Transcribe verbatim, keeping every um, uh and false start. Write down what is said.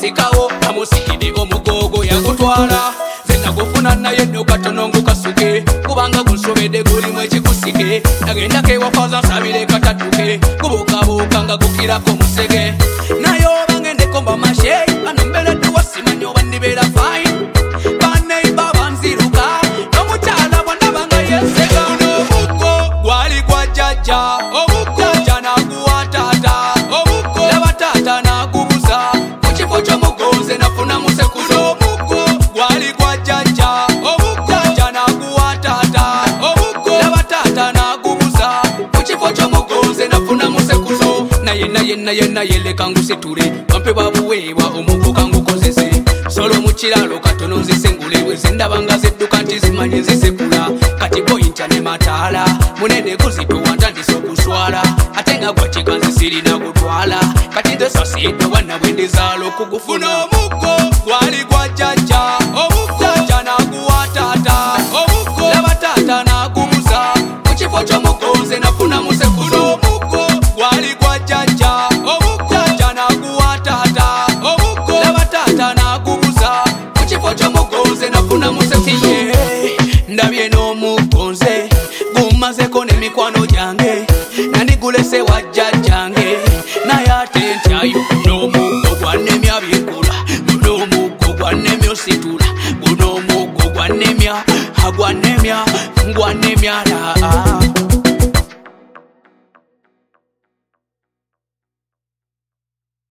wafikawo namusikide omugogo yakutwala zena gufuna naye nokatono ngukasuke kubanga gunsobedde gulimu ekikusike nagendako ewafaza nsabire katatuke gubukabuuka nga gukirako musege naye oba ngendeko mba mashe bano mberedde wasimanyi oba ndibeera fine baneiba banziruka n'omukyala bwandaba nga yesega n'omuggo gwali gwa jjajja omuggo jjajja n'aguwa taata omuggo laba taata n'agubuza mu kifo ky'omuggo nze nafuna musekuzo omuggo gwali gwa jjajja omuggo jjajja n'aguwa taata omuggo laba taata n'agubuza mu kifo ky'omuggo nze nafuna musekuzo naye naye naye naye leka ngusitule wampe babuweebwa omuggo kangukozese solo mu kiralo katono nzisengule bweze ndaba nga zedduka nti zimanyi nzisekula kati poyinta ne mataala munene guzituwa ntandise okuswala ate nga gwakika nzisirina gutwala kati nze sasiidde wana bwe ndizaala okugufuna omuggo gwali gwa jjajja omuggo jjajja n'aguwa taata omuggo laba taata n'agubuza mu kifo ky'omuggo nze nafuna musekuzo omuggo gwali gwa jjajja omuggo jjajja n'aguwa taata omuggo laba taata n'agubuza mu kifo ky'omuggo nze nafuna musekuzo ndabye n'omuggo nze gumazeko n'emikwano gyange nandigulese wa jjajjange naye ate ntyayo n'omuggo gwannemya byekola guno omuggo gwannemya ositula guno omuggo gwannemya agwannemya ngwannemya